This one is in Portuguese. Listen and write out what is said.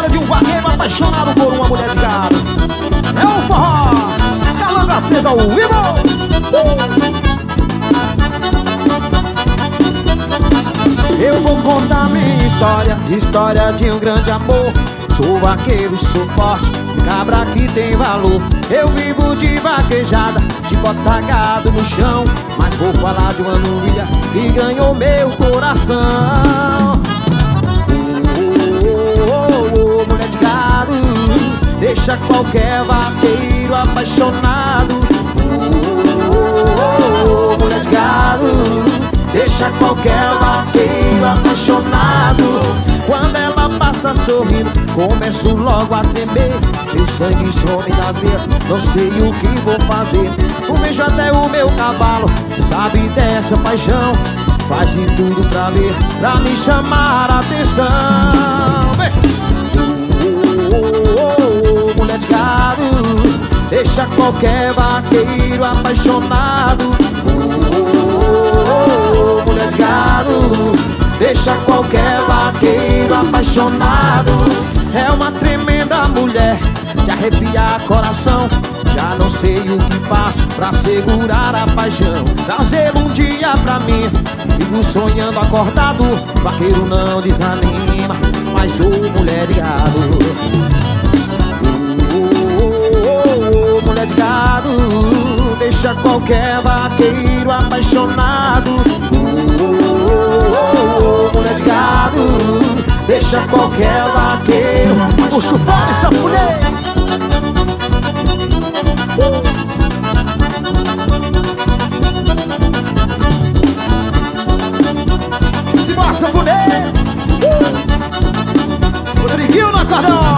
história de um vaqueiro apaixonado por uma mulher de gado. É o forró, Calanga acesa ao vivo. Eu vou contar minha história, história de um grande amor. Sou vaqueiro, sou forte, cabra que tem valor. Eu vivo de vaquejada, de botar gado no chão. Mas vou falar de uma novilha que ganhou meu coração. Mulher de gado, deixa qualquer vaqueiro apaixonado. Mulher de gado, deixa qualquer vaqueiro apaixonado. Quando ela passa sorrindo, começo logo a tremer. Meu sangue some das veias, não sei o que vou fazer. Um beijo até o meu cavalo, sabe dessa paixão. Faz de tudo pra ver, pra me chamar a atenção. Mulher de gado, deixa qualquer vaqueiro apaixonado. Mulher de gado, deixa qualquer vaqueiro apaixonado. É uma tremenda mulher, de arrepiar coração. Já não sei o que faço pra segurar a paixão. Trazê-lo um dia pra mim, vivo sonhando acordado. Vaqueiro não desanima, mas sou mulher de gado. Mulher de gado, deixa qualquer vaqueiro apaixonado. Mulher de gado, deixa qualquer vaqueiro. Puxa o fone, sanfoneiro. Simbora, sanfoneiro. Rodriguinho no acordão.